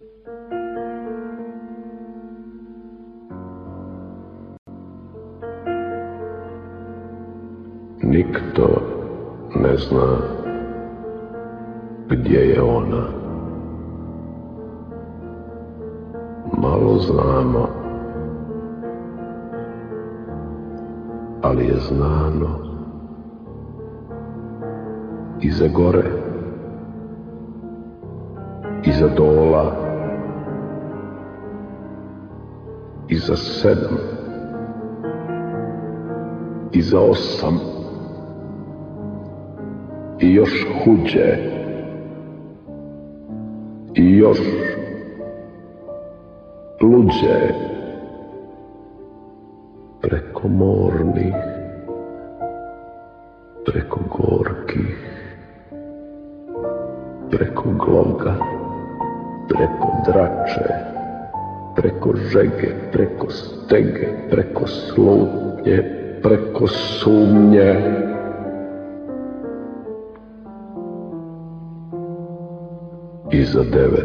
Nikto ne zna gdje je ona. Malo znamo, ali je znano iza gore, iza dola, iza 7, iza 8 i još huđe i još luđe, preko mornih, preko gorkih, preko gloga, preko drače, preko žege, preko stege, preko slutnje, preko sumnje. Iza 9,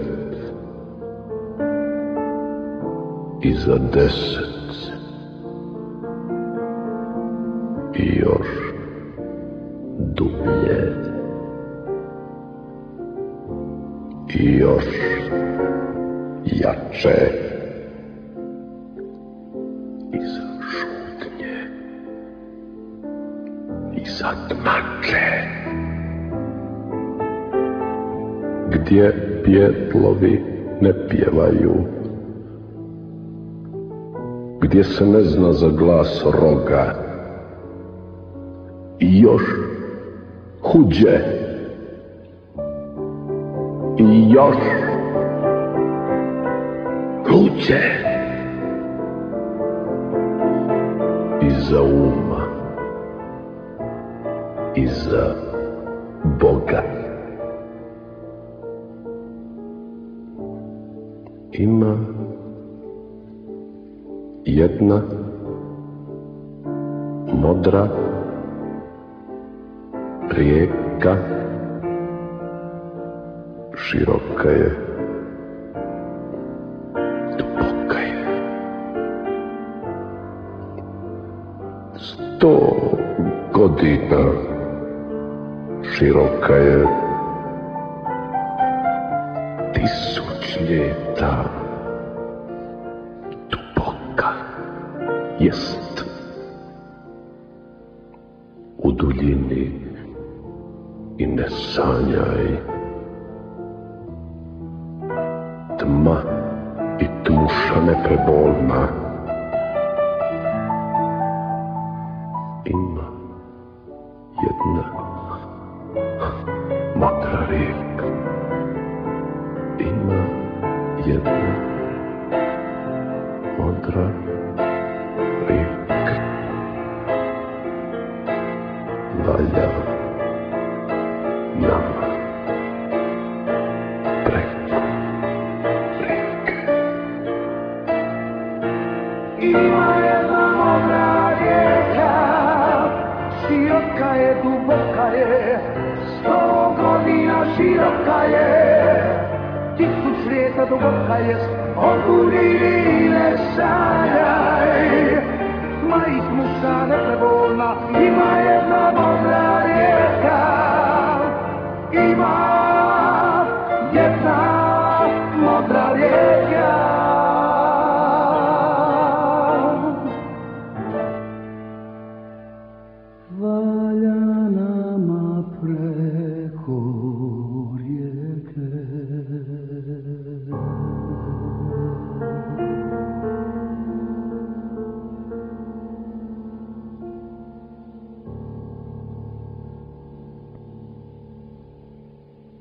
iza 10 i još dublje i još jače, iza šutnje, iza tmače, gdje pjetlovi ne pjevaju, gdje se ne zna za glas roga, i još huđe i još luđe, iza uma, iza Boga. Ima jedna modra rijeka, široka je, duboka je. 100 godina široka je, 1000 ljeta duboka jest. U duljini i ne sanjaj, tma i tmuša neprebolna. Ima jedna modra rijeka, ima jedna modra rijeka, valja nama preko rijeke. Ima jedna modra rijeka, široka je, duboka je, 100 godina široka je, 1000 ljeta duboka je, oduli ne sanjaj, tma i tmuša neprebolna. Ima jedna